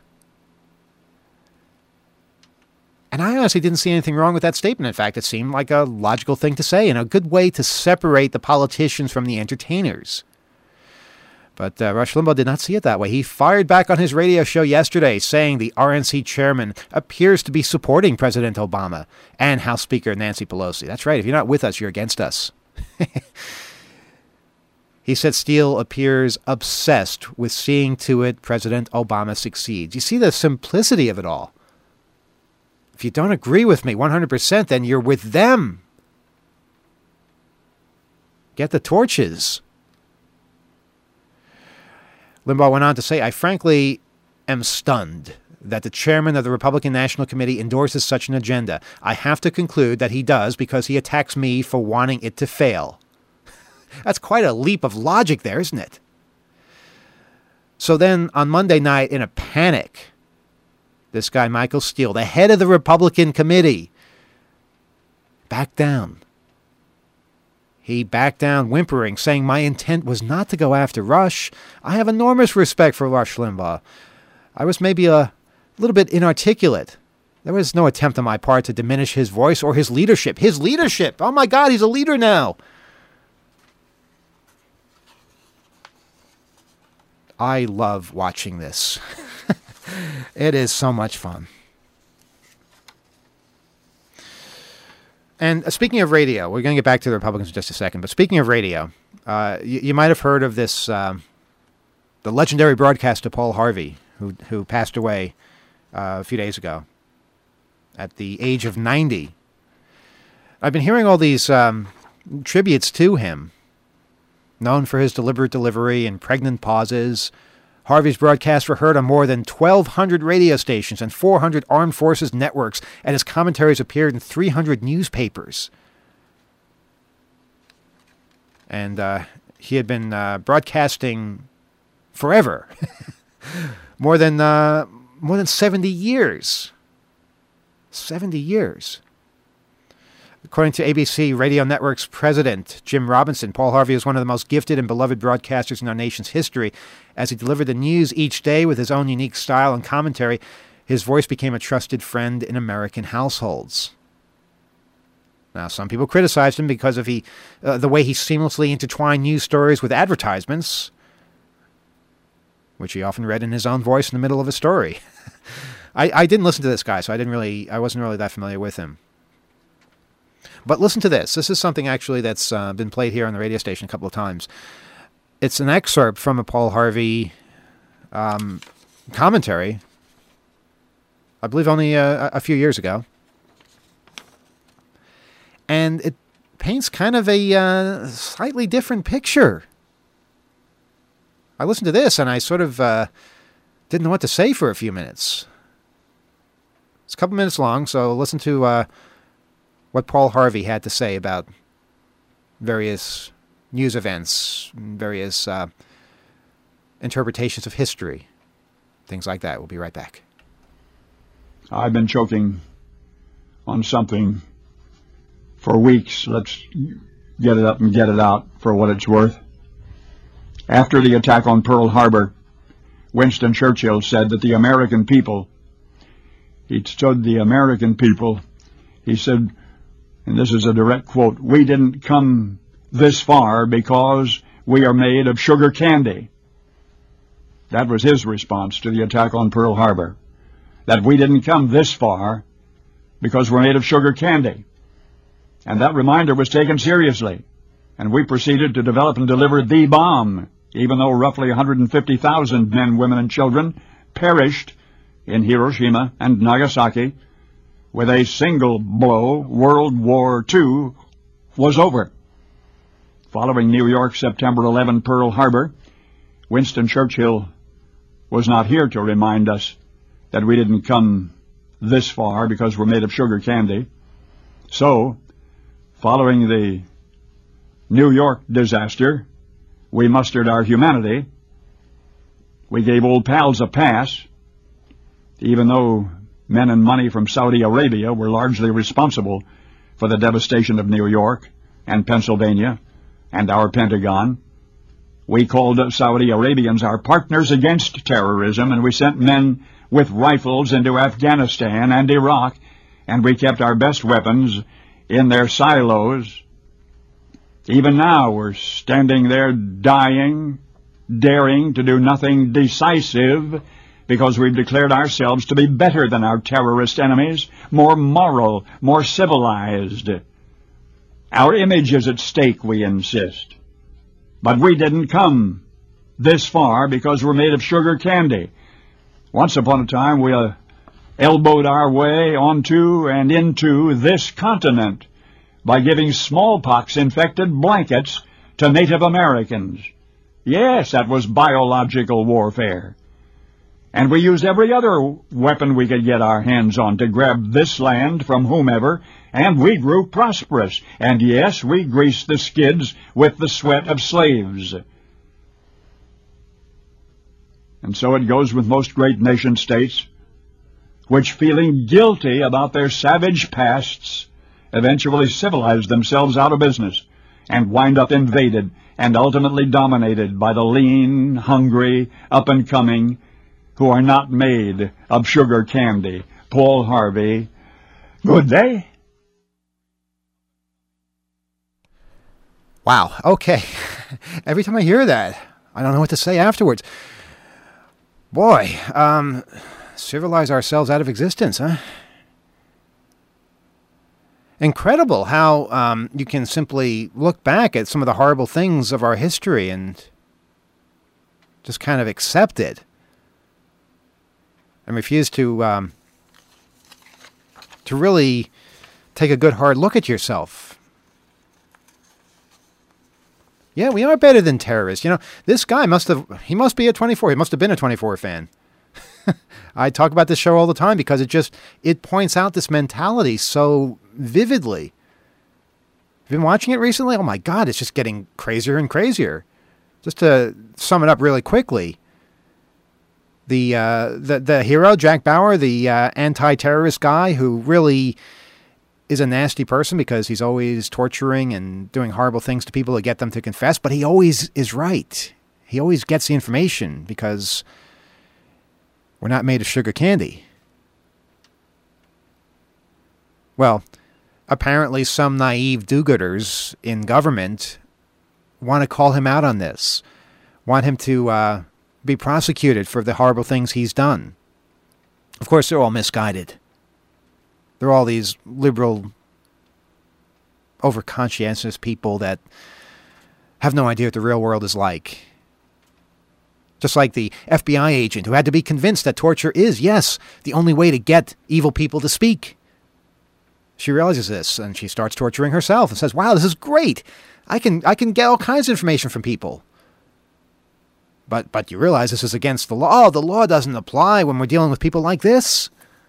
And I honestly didn't see anything wrong with that statement. In fact, it seemed like a logical thing to say and a good way to separate the politicians from the entertainers. But uh, Rush Limbaugh did not see it that way. He fired back on his radio show yesterday, saying the R N C chairman appears to be supporting President Obama and House Speaker Nancy Pelosi. That's right. If you're not with us, you're against us. He said Steele appears obsessed with seeing to it President Obama succeeds. You see the simplicity of it all. If you don't agree with me one hundred percent, then you're with them. Get the torches. Limbaugh went on to say, I frankly am stunned that the chairman of the Republican National Committee endorses such an agenda. I have to conclude that he does because he attacks me for wanting it to fail. That's quite a leap of logic there, isn't it? So then on Monday night, in a panic, this guy, Michael Steele, the head of the Republican committee, backed down. He backed down, whimpering, saying, my intent was not to go after Rush. I have enormous respect for Rush Limbaugh. I was maybe a little bit inarticulate. There was no attempt on my part to diminish his voice or his leadership. His leadership! Oh my God, he's a leader now! I love watching this. It is so much fun. And speaking of radio, we're going to get back to the Republicans in just a second, but speaking of radio, uh, you, you might have heard of this, uh, the legendary broadcaster Paul Harvey, who who passed away uh, a few days ago at the age of ninety. I've been hearing all these um, tributes to him, known for his deliberate delivery and pregnant pauses. Harvey's broadcasts were heard on more than twelve hundred radio stations and four hundred armed forces networks, and his commentaries appeared in three hundred newspapers. And uh, he had been uh, broadcasting forever, more than uh, more than seventy years. seventy years. According to A B C Radio Network's president, Jim Robinson, Paul Harvey is one of the most gifted and beloved broadcasters in our nation's history. As he delivered the news each day with his own unique style and commentary, his voice became a trusted friend in American households. Now, some people criticized him because of he, uh, the way he seamlessly intertwined news stories with advertisements, which he often read in his own voice in the middle of a story. I, I didn't listen to this guy, so I didn't really, I wasn't really that familiar with him. But listen to this. This is something actually that's uh, been played here on the radio station a couple of times. It's an excerpt from a Paul Harvey um, commentary, I believe only a, a few years ago. And it paints kind of a uh, slightly different picture. I listened to this and I sort of uh, didn't know what to say for a few minutes. It's a couple minutes long, so listen to uh, what Paul Harvey had to say about various news events, various uh, interpretations of history, things like that. We'll be right back. I've been choking on something for weeks. Let's get it up and get it out for what it's worth. After the attack on Pearl Harbor, Winston Churchill said that the American people, he stood the American people, he said, and this is a direct quote, we didn't come this far because we are made of sugar candy. That was his response to the attack on Pearl Harbor. That we didn't come this far because we're made of sugar candy. And that reminder was taken seriously, and we proceeded to develop and deliver the bomb, even though roughly one hundred fifty thousand men, women, and children perished in Hiroshima and Nagasaki. With a single blow, World War Two was over. Following New York, September eleventh, Pearl Harbor, Winston Churchill was not here to remind us that we didn't come this far because we're made of sugar candy. So, following the New York disaster, we mustered our humanity. We gave old pals a pass, even though men and money from Saudi Arabia were largely responsible for the devastation of New York and Pennsylvania and our Pentagon. We called Saudi Arabians our partners against terrorism, and we sent men with rifles into Afghanistan and Iraq, and we kept our best weapons in their silos. Even now we're standing there dying, daring to do nothing decisive, because we've declared ourselves to be better than our terrorist enemies, more moral, more civilized. Our image is at stake, we insist. But we didn't come this far because we're made of sugar candy. Once upon a time, we uh, elbowed our way onto and into this continent by giving smallpox-infected blankets to Native Americans. Yes, that was biological warfare. And we used every other weapon we could get our hands on to grab this land from whomever, and we grew prosperous. And yes, we greased the skids with the sweat of slaves. And so it goes with most great nation-states, which, feeling guilty about their savage pasts, eventually civilize themselves out of business and wind up invaded and ultimately dominated by the lean, hungry, up-and-coming, who are not made of sugar candy. Paul Harvey, good day. Wow, okay. Every time I hear that, I don't know what to say afterwards. Boy, um, civilize ourselves out of existence, huh? Incredible how um, you can simply look back at some of the horrible things of our history and just kind of accept it. And refuse to um, to really take a good hard look at yourself. Yeah, we are better than terrorists. You know, this guy must have, he must be a twenty-four. He must have been a twenty-four fan. I talk about this show all the time because it just, it points out this mentality so vividly. Have you been watching it recently? Oh my God, it's just getting crazier and crazier. Just to sum it up really quickly. The, uh, the the hero, Jack Bauer, the uh, anti-terrorist guy who really is a nasty person because he's always torturing and doing horrible things to people to get them to confess, but he always is right. He always gets the information because we're not made of sugar candy. Well, apparently some naive do-gooders in government want to call him out on this, want him to uh, be prosecuted for the horrible things he's done. Of course, they're all misguided. They're all these liberal, over-conscientious people that have no idea what the real world is like. Just like the F B I agent who had to be convinced that torture is, yes, the only way to get evil people to speak. She realizes this, and she starts torturing herself and says, wow, this is great. I can I can get all kinds of information from people. But but you realize this is against the law. The law doesn't apply when we're dealing with people like this.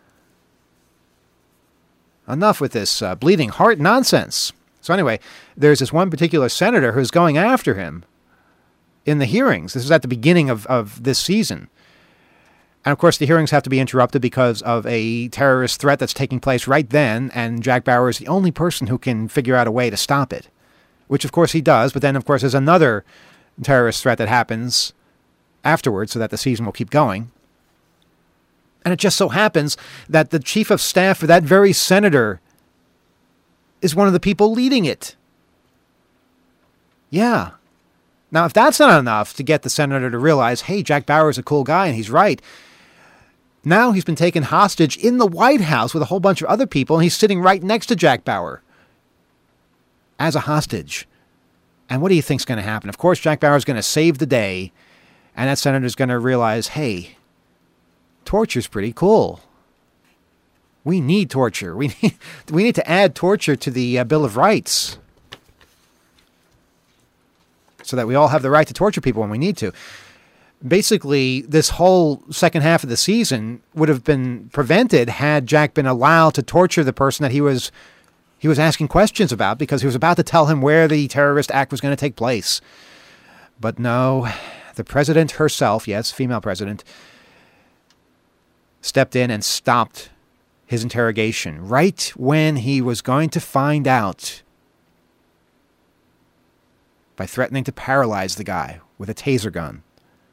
Enough with this uh, bleeding heart nonsense. So anyway, there's this one particular senator who's going after him in the hearings. This is at the beginning of, of this season. And of course, the hearings have to be interrupted because of a terrorist threat that's taking place right then, and Jack Bauer is the only person who can figure out a way to stop it, which of course he does. But then, of course, there's another terrorist threat that happens afterwards so that the season will keep going. And it just so happens that the chief of staff for that very senator is one of the people leading it. Yeah. Now, if that's not enough to get the senator to realize, hey, Jack Bauer is a cool guy and he's right, now he's been taken hostage in the White House with a whole bunch of other people, and he's sitting right next to Jack Bauer. as a hostage. And what do you think's going to happen? Of course, Jack Bauer's going to save the day, and that senator's going to realize, hey, torture's pretty cool. We need torture. We need, we need to add torture to the uh, Bill of Rights so that we all have the right to torture people when we need to. Basically, this whole second half of the season would have been prevented had Jack been allowed to torture the person that he was he was asking questions about, because he was about to tell him where the terrorist act was going to take place. But no, the president herself, yes, female president, stepped in and stopped his interrogation right when he was going to find out, by threatening to paralyze the guy with a taser gun.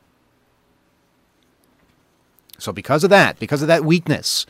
So because of that, because of that weakness,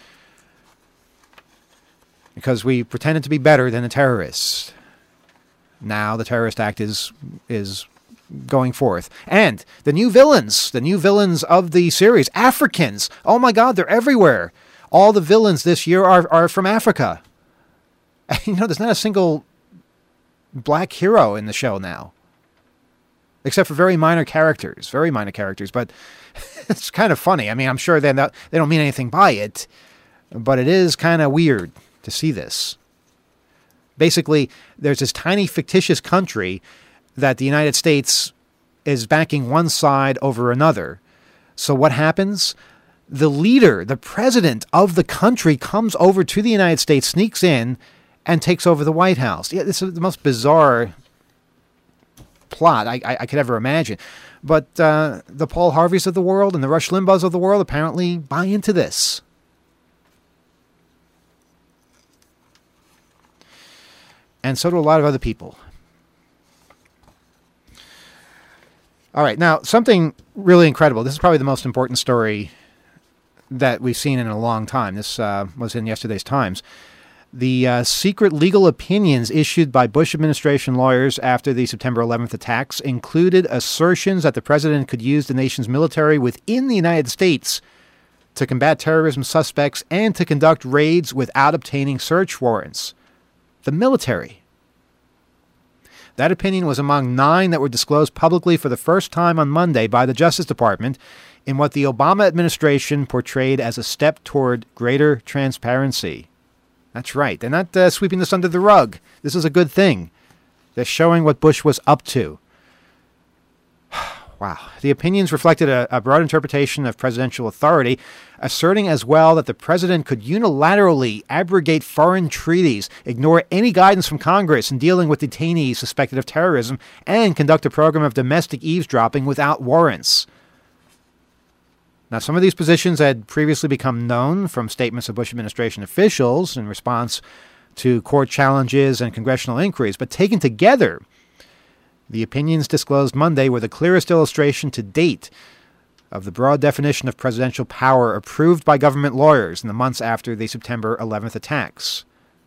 because we pretended to be better than the terrorists, now the terrorist act is is going forth. And the new villains, the new villains of the series, Africans. Oh my God, they're everywhere. All the villains this year are, are from Africa. And, you know, there's not a single black hero in the show now, except for very minor characters, very minor characters. But it's kind of funny. I mean, I'm sure they're not, they don't mean anything by it, but it is kind of weird to see this. Basically, there's this tiny fictitious country that the United States is backing one side over another. So what happens? The leader, the president of the country, comes over to the United States, sneaks in, and takes over the White House. Yeah, this is the most bizarre plot I, I, I could ever imagine. But uh, the Paul Harveys of the world and the Rush Limbaughs of the world apparently buy into this. And so do a lot of other people. All right, now, something really incredible. This is probably the most important story that we've seen in a long time. This uh, was in yesterday's Times. The uh, secret legal opinions issued by Bush administration lawyers after the September eleventh attacks included assertions that the president could use the nation's military within the United States to combat terrorism suspects and to conduct raids without obtaining search warrants. The military. That opinion was among nine that were disclosed publicly for the first time on Monday by the Justice Department in what the Obama administration portrayed as a step toward greater transparency. That's right. They're not uh, sweeping this under the rug. This is a good thing. They're showing what Bush was up to. Wow. The opinions reflected a, a broad interpretation of presidential authority, asserting as well that the president could unilaterally abrogate foreign treaties, ignore any guidance from Congress in dealing with detainees suspected of terrorism, and conduct a program of domestic eavesdropping without warrants. Now, some of these positions had previously become known from statements of Bush administration officials in response to court challenges and congressional inquiries, but taken together, the opinions disclosed Monday were the clearest illustration to date of the broad definition of presidential power approved by government lawyers in the months after the September eleventh attacks.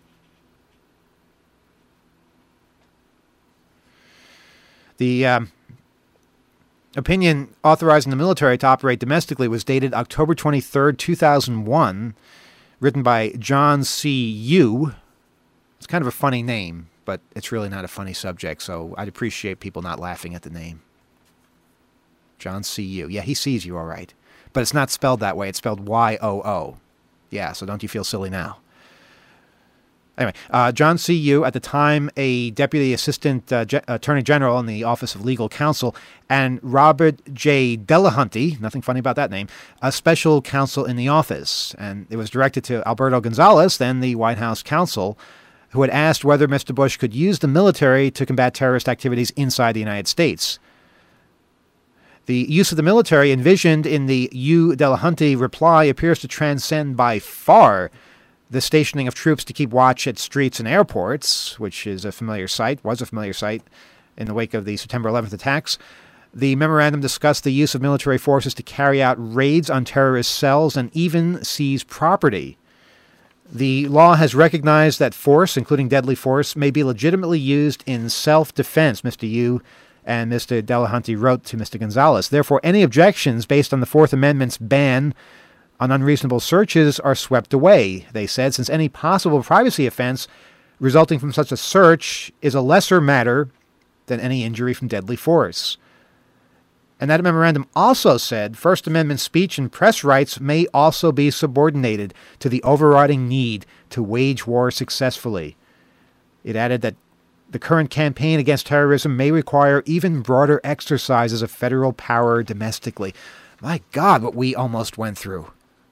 The um, opinion authorizing the military to operate domestically was dated October twenty-third, two thousand one, written by John C. Yoo. It's kind of a funny name, but it's really not a funny subject, so I'd appreciate people not laughing at the name. John C. Yoo. Yeah, he sees you all right. But it's not spelled that way. It's spelled Y O O. Yeah, so don't you feel silly now. Anyway, uh, John C. Yoo, at the time a Deputy Assistant uh, Ge- Attorney General in the Office of Legal Counsel, and Robert J. Delahunty, nothing funny about that name, a Special Counsel in the office. And it was directed to Alberto Gonzales, then the White House counsel, who had asked whether Mister Bush could use the military to combat terrorist activities inside the United States. The use of the military envisioned in the Yoo-Delahunty reply appears to transcend by far the stationing of troops to keep watch at streets and airports, which is a familiar sight, was a familiar sight in the wake of the September eleventh attacks. The memorandum discussed the use of military forces to carry out raids on terrorist cells and even seize property. The law has recognized that force, including deadly force, may be legitimately used in self-defense, Mister Yoo and Mister Delahunty wrote to Mister Gonzales. Therefore, any objections based on the Fourth Amendment's ban on unreasonable searches are swept away, they said, since any possible privacy offense resulting from such a search is a lesser matter than any injury from deadly force. And that memorandum also said First Amendment speech and press rights may also be subordinated to the overriding need to wage war successfully. It added that the current campaign against terrorism may require even broader exercises of federal power domestically. My God, what we almost went through.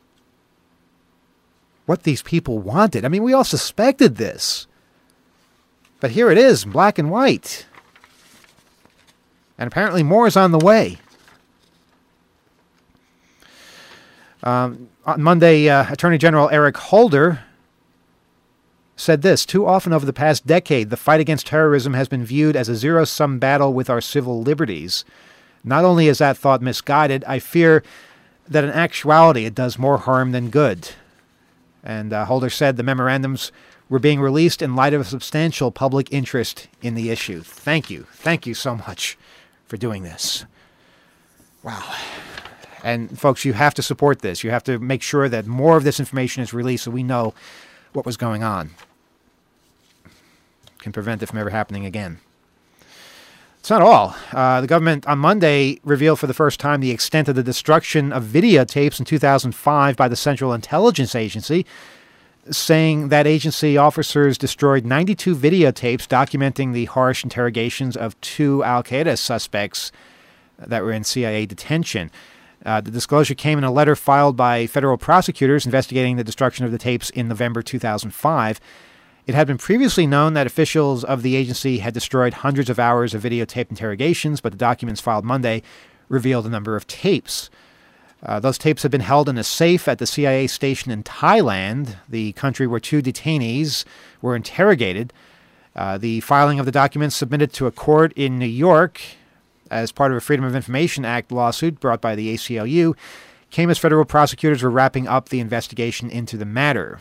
What these people wanted. I mean, we all suspected this. But here it is, black and white. And apparently more is on the way. Um, on Monday, uh, Attorney General Eric Holder said this: too often over the past decade, the fight against terrorism has been viewed as a zero-sum battle with our civil liberties. Not only is that thought misguided, I fear that in actuality it does more harm than good. And uh, Holder said the memorandums were being released in light of a substantial public interest in the issue. Thank you. Thank you so much for doing this. Wow. And folks, you have to support this. You have to make sure that more of this information is released so we know what was going on. Can prevent it from ever happening again. It's not all. Uh, the government on Monday revealed for the first time the extent of the destruction of videotapes in two thousand five by the Central Intelligence Agency, saying that agency officers destroyed ninety-two videotapes documenting the harsh interrogations of two al-Qaeda suspects that were in C I A detention. Uh, the disclosure came in a letter filed by federal prosecutors investigating the destruction of the tapes in November two thousand five. It had been previously known that officials of the agency had destroyed hundreds of hours of videotaped interrogations, but the documents filed Monday revealed a number of tapes. Uh, those tapes had been held in a safe at the C I A station in Thailand, the country where two detainees were interrogated. Uh, the filing of the documents submitted to a court in New York as part of a Freedom of Information Act lawsuit brought by the A C L U came as federal prosecutors were wrapping up the investigation into the matter.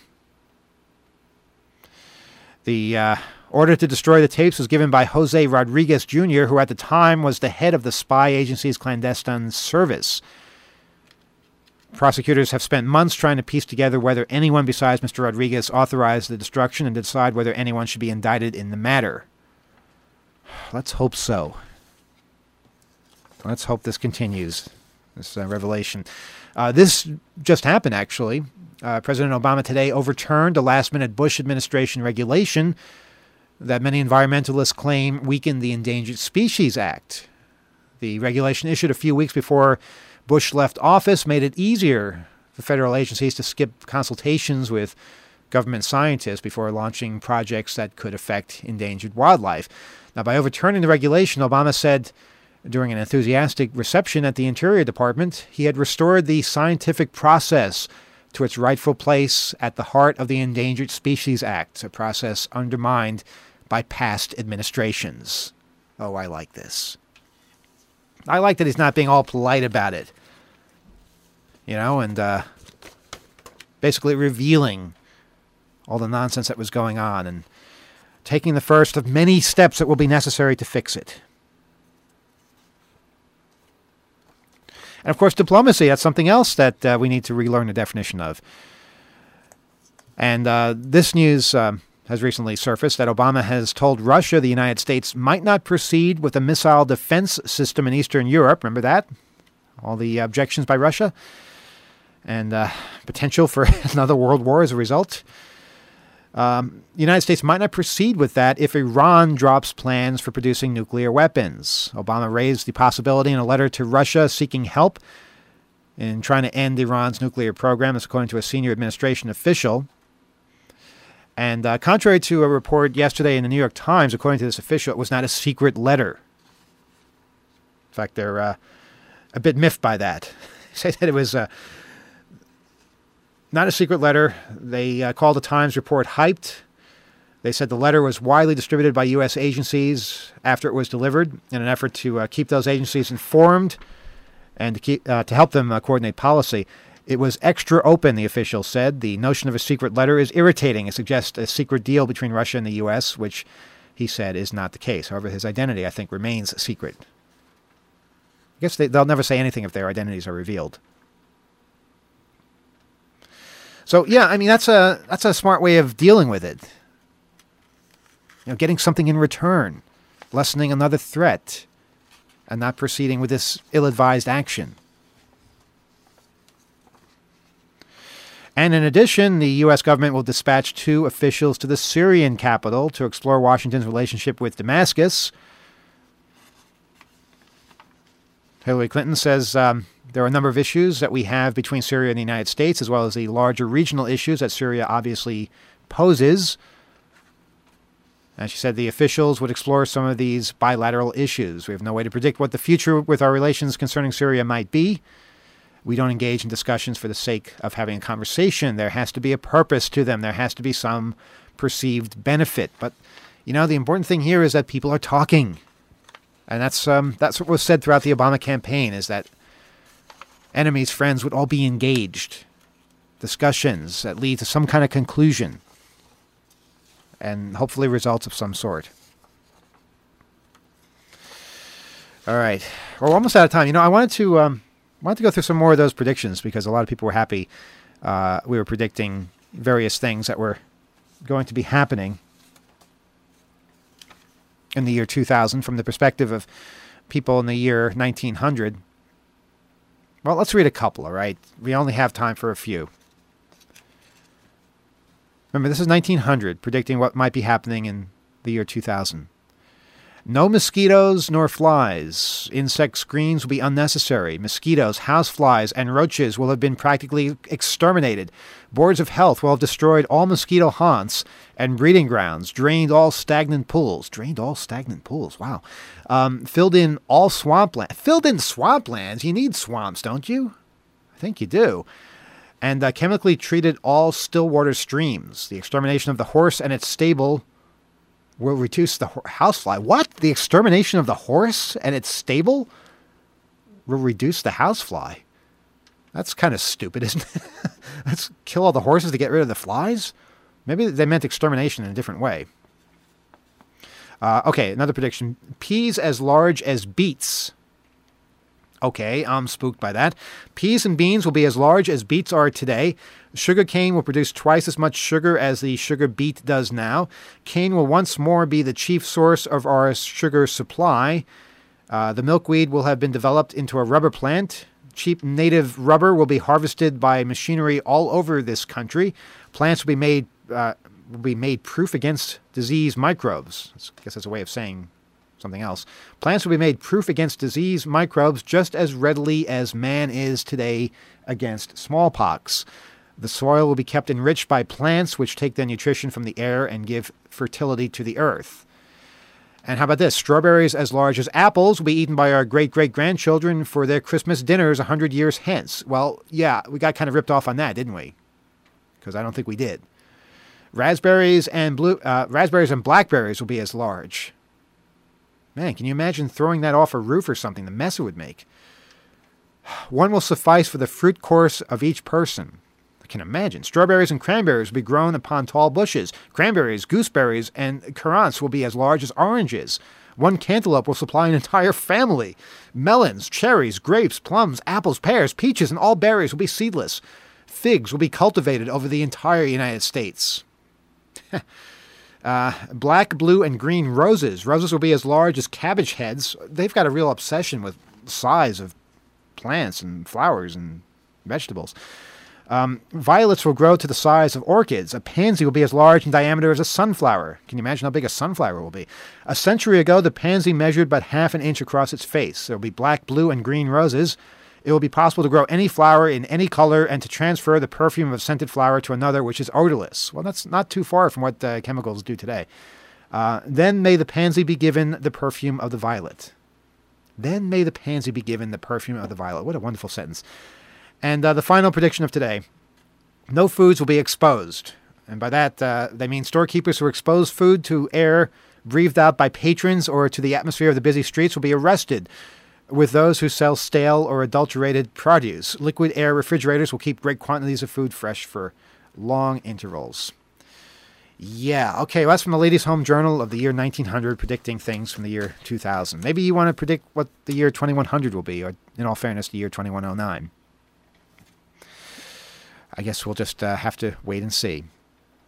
The uh, order to destroy the tapes was given by Jose Rodriguez Junior, who at the time was the head of the spy agency's clandestine service. Prosecutors have spent months trying to piece together whether anyone besides Mister Rodriguez authorized the destruction and decide whether anyone should be indicted in the matter. Let's hope so. Let's hope this continues, this uh, revelation. Uh, this just happened, actually. Uh, President Obama today overturned a last-minute Bush administration regulation that many environmentalists claim weakened the Endangered Species Act. The regulation, issued a few weeks before Bush left office, made it easier for federal agencies to skip consultations with government scientists before launching projects that could affect endangered wildlife. Now, by overturning the regulation, Obama said during an enthusiastic reception at the Interior Department, he had restored the scientific process to its rightful place at the heart of the Endangered Species Act, a process undermined by past administrations. Oh, I like this. I like that he's not being all polite about it. You know, and uh, basically revealing all the nonsense that was going on and taking the first of many steps that will be necessary to fix it. And, of course, diplomacy, that's something else that uh, we need to relearn the definition of. And uh, this news uh, has recently surfaced that Obama has told Russia the United States might not proceed with a missile defense system in Eastern Europe. Remember that? All the objections by Russia? And uh, potential for another world war as a result. Um, the United States might not proceed with that if Iran drops plans for producing nuclear weapons. Obama raised the possibility in a letter to Russia seeking help in trying to end Iran's nuclear program. That's according to a senior administration official. And uh, contrary to a report yesterday in the New York Times, according to this official, it was not a secret letter. In fact, they're uh, a bit miffed by that. They say that it was uh, not a secret letter. They uh, called the Times report hyped. They said the letter was widely distributed by U S agencies after it was delivered in an effort to uh, keep those agencies informed and to, keep, uh, to help them uh, coordinate policy. It was extra open, the official said. The notion of a secret letter is irritating. It suggests a secret deal between Russia and the U S, which he said is not the case. However, his identity, I think, remains secret. I guess they, they'll never say anything if their identities are revealed. So, yeah, I mean, that's a that's a smart way of dealing with it. You know, getting something in return, lessening another threat, and not proceeding with this ill-advised action. And in addition, the U S government will dispatch two officials to the Syrian capital to explore Washington's relationship with Damascus. Hillary Clinton says um, there are a number of issues that we have between Syria and the United States, as well as the larger regional issues that Syria obviously poses. And she said the officials would explore some of these bilateral issues. We have no way to predict what the future with our relations concerning Syria might be. We don't engage in discussions for the sake of having a conversation. There has to be a purpose to them. There has to be some perceived benefit. But, you know, the important thing here is that people are talking. And that's um, that's what was said throughout the Obama campaign, is that enemies, friends would all be engaged. Discussions that lead to some kind of conclusion. And hopefully results of some sort. All right. Well, we're almost out of time. You know, I wanted to... Um, I wanted to go through some more of those predictions because a lot of people were happy. Uh, we were predicting various things that were going to be happening in the year two thousand from the perspective of people in the year nineteen hundred. Well, let's read a couple, all right? We only have time for a few. Remember, this is nineteen hundred, predicting what might be happening in the year two thousand. No mosquitoes nor flies. Insect screens will be unnecessary. Mosquitoes, houseflies, and roaches will have been practically exterminated. Boards of health will have destroyed all mosquito haunts and breeding grounds, drained all stagnant pools. Drained all stagnant pools, wow. Um, filled in all swampland. Filled in swamplands? You need swamps, don't you? I think you do. And uh, chemically treated all stillwater streams. The extermination of the horse and its stable will reduce the housefly. What? The extermination of the horse and its stable will reduce the housefly? That's kind of stupid, isn't it? Let's kill all the horses to get rid of the flies? Maybe they meant extermination in a different way. Uh, okay, another prediction. Peas as large as beets. Okay, I'm spooked by that. Peas and beans will be as large as beets are today. Sugar cane will produce twice as much sugar as the sugar beet does now. Cane will once more be the chief source of our sugar supply. Uh, the milkweed will have been developed into a rubber plant. Cheap native rubber will be harvested by machinery all over this country. Plants will be made uh, will be made proof against disease microbes. I guess that's a way of saying something else. Plants will be made proof against disease microbes just as readily as man is today against smallpox. The soil will be kept enriched by plants which take their nutrition from the air and give fertility to the earth. And how about this? Strawberries as large as apples will be eaten by our great-great-grandchildren for their Christmas dinners a hundred years hence. Well, yeah, we got kind of ripped off on that, didn't we? Because I don't think we did. Raspberries and blue, uh, raspberries and blackberries will be as large. Man, can you imagine throwing that off a roof or something? The mess it would make. One will suffice for the fruit course of each person. I can imagine. Strawberries and cranberries will be grown upon tall bushes. Cranberries, gooseberries, and currants will be as large as oranges. One cantaloupe will supply an entire family. Melons, cherries, grapes, plums, apples, pears, peaches, and all berries will be seedless. Figs will be cultivated over the entire United States. Uh, black, blue, and green roses. Roses will be as large as cabbage heads. They've got a real obsession with size of plants and flowers and vegetables. Um, violets will grow to the size of orchids. A pansy will be as large in diameter as a sunflower. Can you imagine how big a sunflower will be? A century ago, the pansy measured but half an inch across its face. There will be black, blue, and green roses. It will be possible to grow any flower in any color and to transfer the perfume of a scented flower to another which is odorless. Well, that's not too far from what uh, chemicals do today. Uh, then may the pansy be given the perfume of the violet. Then may the pansy be given the perfume of the violet. What a wonderful sentence. And uh, the final prediction of today. No foods will be exposed. And by that, uh, they mean storekeepers who expose food to air breathed out by patrons or to the atmosphere of the busy streets will be arrested, with those who sell stale or adulterated produce. Liquid air refrigerators will keep great quantities of food fresh for long intervals. Yeah, okay, well, that's from the Ladies' Home Journal of the year nineteen hundred, predicting things from the year two thousand. Maybe you want to predict what the year twenty-one hundred will be, or in all fairness, the year twenty-one oh nine. I guess we'll just uh, have to wait and see.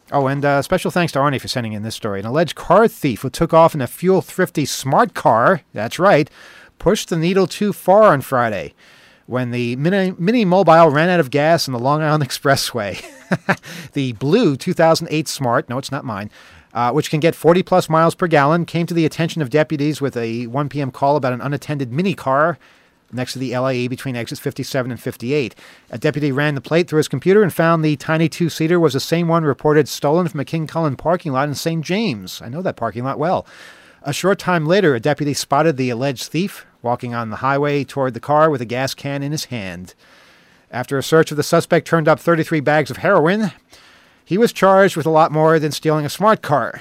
Oh, and uh, special thanks to Arnie for sending in this story. An alleged car thief who took off in a fuel-thrifty smart car, that's right, pushed the needle too far on Friday when the Mini, Mini Mobile ran out of gas on the Long Island Expressway. The blue two thousand eight Smart, no, it's not mine, uh, which can get forty plus miles per gallon, came to the attention of deputies with a one p.m. call about an unattended mini car next to the L I E between exits fifty-seven and fifty-eight. A deputy ran the plate through his computer and found the tiny two-seater was the same one reported stolen from a King Cullen parking lot in Saint James. I know that parking lot well. A short time later, a deputy spotted the alleged thief walking on the highway toward the car with a gas can in his hand. After a search of the suspect turned up thirty-three bags of heroin, he was charged with a lot more than stealing a smart car.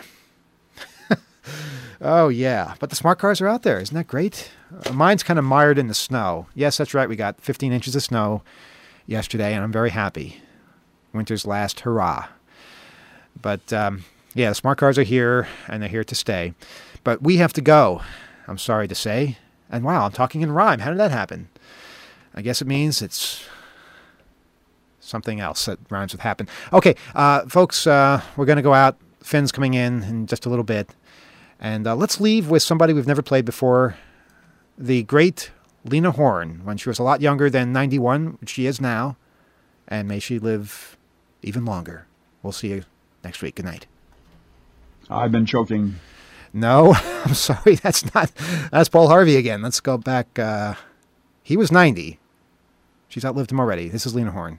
Oh, yeah. But the smart cars are out there. Isn't that great? Uh, mine's kind of mired in the snow. Yes, that's right. We got fifteen inches of snow yesterday, and I'm very happy. Winter's last hurrah. But, um, yeah, the smart cars are here, and they're here to stay. But we have to go, I'm sorry to say. And wow, I'm talking in rhyme. How did that happen? I guess it means it's something else that rhymes with happen. Okay, uh, folks, uh, we're going to go out. Finn's coming in in just a little bit. And uh, let's leave with somebody we've never played before, the great Lena Horne, when she was a lot younger than ninety-one, which she is now. And may she live even longer. We'll see you next week. Good night. I've been choking. No, I'm sorry. That's not, that's Paul Harvey again. Let's go back. Uh, he was ninety. She's outlived him already. This is Lena Horne.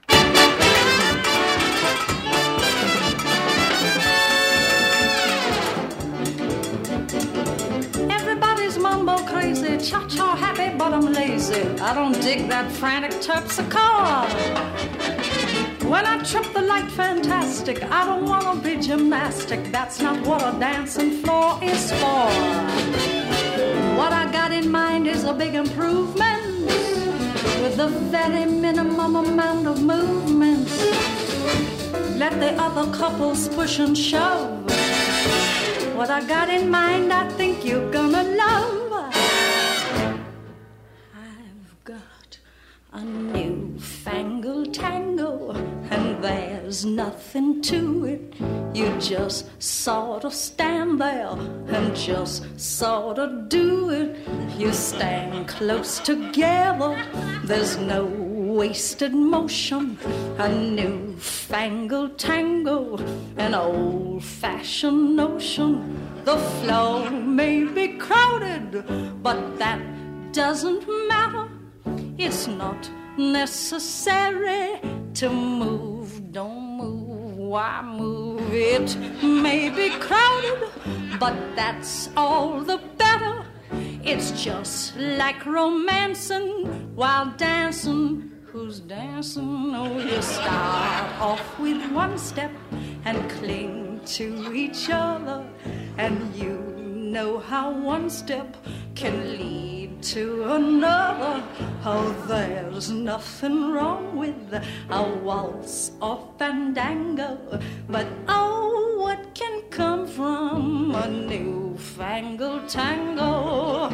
Everybody's mumbo crazy, cha-cha happy, but I'm lazy. I don't dig that frantic terpsichore. When I trip the light fantastic, I don't want to be gymnastic. That's not what a dancing floor is for. What I got in mind is a big improvement with a very minimum amount of movement. Let the other couples push and shove. What I got in mind, I think you're gonna love. I've got a newfangled tango, and there's nothing to it. You just sort of stand there and just sort of do it. You stand close together, there's no wasted motion. A newfangled tango, an old-fashioned notion. The floor may be crowded, but that doesn't matter. It's not necessary to move. Don't move, why move? It may be crowded, but that's all the better. It's just like romancing while dancing. Who's dancing? Oh, you start off with one step and cling to each other, and you know how one step can lead to another. Oh, there's nothing wrong with a waltz or fandango, but oh, what can come from a newfangled tango?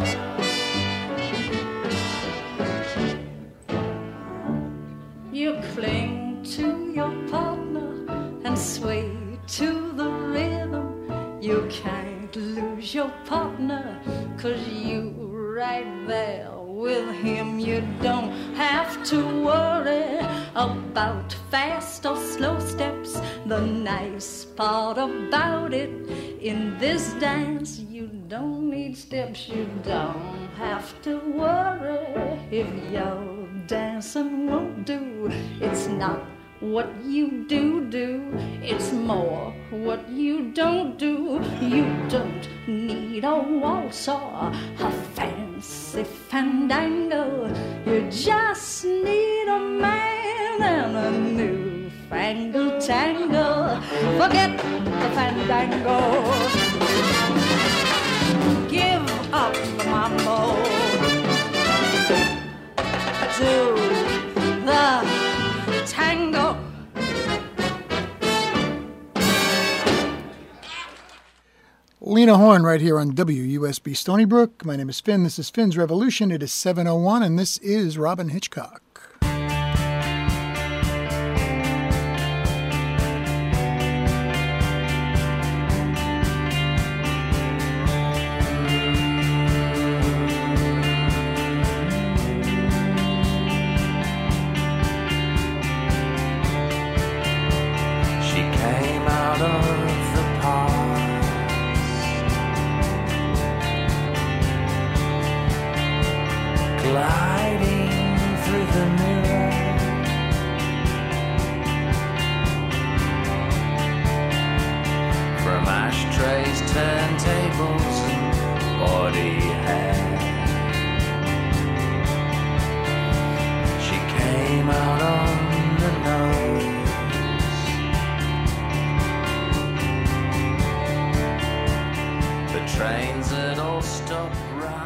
You cling to your partner and sway to the rhythm. You can't lose your partner, 'cause you right there with him. You don't have to worry about fast or slow steps. The nice part about it, in this dance, you don't need steps. You don't have to worry if your dancing won't do. It's not what you do do, it's more what you don't do. You don't need a waltz or a fancy fandango. You just need a man and a newfangled tango. Forget the fandango, give up the mambo, do the tango. Lena Horne right here on W U S B Stony Brook. My name is Finn. This is Finn's Revolution. It is seven oh one, and this is Robin Hitchcock. gliding through the mirror. From ashtrays, turntables, and body hair, she came out on the nose. The trains had all stopped right